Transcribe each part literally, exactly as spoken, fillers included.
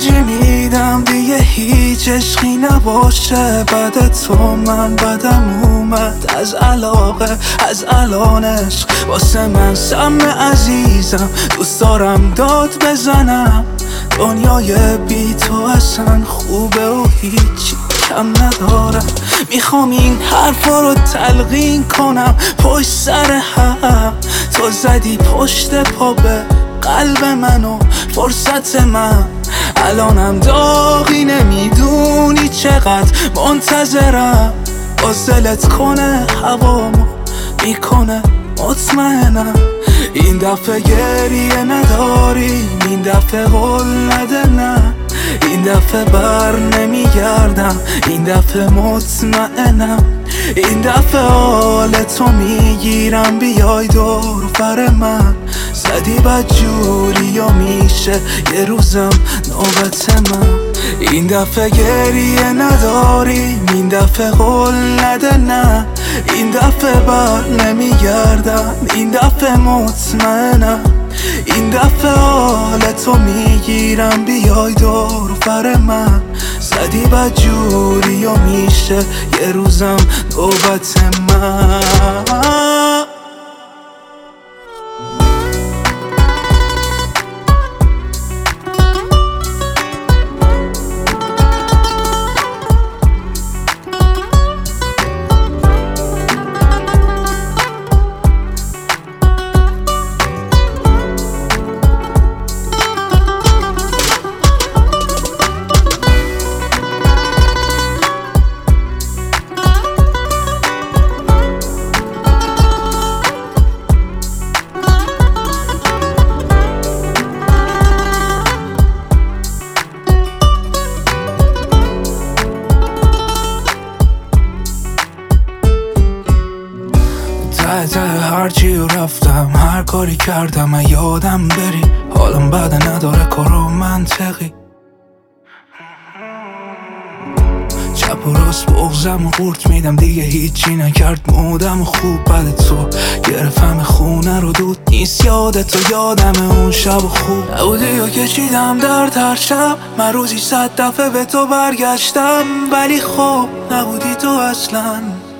ترجیح میدم دیگه هیچ عشقی نباشه بعد تو. من بدم اومد از علاقه، از الان عشق واسه من سم عزیزم. دوست دارم داد بزنم، دنیای بی تو اصلا خوبه و هیچی کم ندارم. میخوام این حرفا رو تلقین کنم پشت سر هم. تو زدی پشت پا به قلب منو فرصت من. الانم داغی نمیدونی چقدر منتظرم. وصلت کنه هوامو میکنه مطمئنم. این دفعه گریه نداریم، این دفعه قول نده نه. این دفعه بر نمیگردم، این دفعه مطمئنم. این دفعه حال تو میگیرم بیای دور بر من. زدی بد جوری و میشه یه روزم نوبت من. این دفعه گریه نداریم، این دفعه قول نده نه. این دفعه بر نمیگردم، این دفعه مطمئنم. این دفعه حال تو میگیرم بیای دور بر من. زدی بد جوری و میشه یه روزم نوبت من. ته ته هرچی رفتم، هر کاری کردم من یادم بری. حالم بده نداره کار و منطقی. چپ و راست بغزم و قورت میدم دیگه هیچی نکرد مودم و خوب بده تو. گرفتم خونه رو دود نیست یادتو یادم اون شب و خوب نبودی و کشیدم در هر شب. من روزی صد دفعه به تو برگشتم ولی خب نبودی تو اصلا.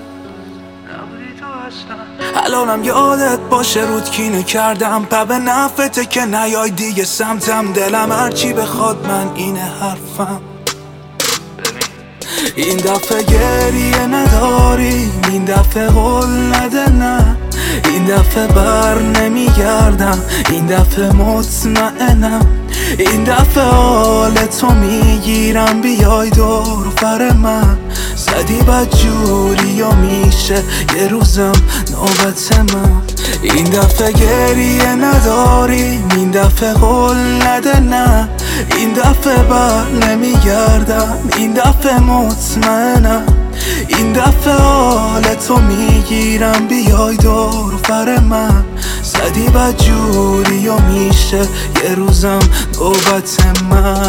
الانم یادت باشه رود کینه کردم پا به نفته که نیای دیگه سمتم. دلم هرچی بخواد من اینه حرفم. این دفعه گریه نداریم، این دفعه قول نده نه. این دفعه بر نمیگردم، این دفعه مطمئنم. این دفعه حال تو میگیرم بیای دور بر من. زدی بد جوری و میشه یه روزم نوبت من. این دفعه گریه نداریم، این دفعه قول نده نه. این دفعه بر نمیگردم، این دفعه مطمئنم. این دفعه حال تو میگیرم بیای دور بر من. زدی بد جوری و میشه یه روزم نوبت من.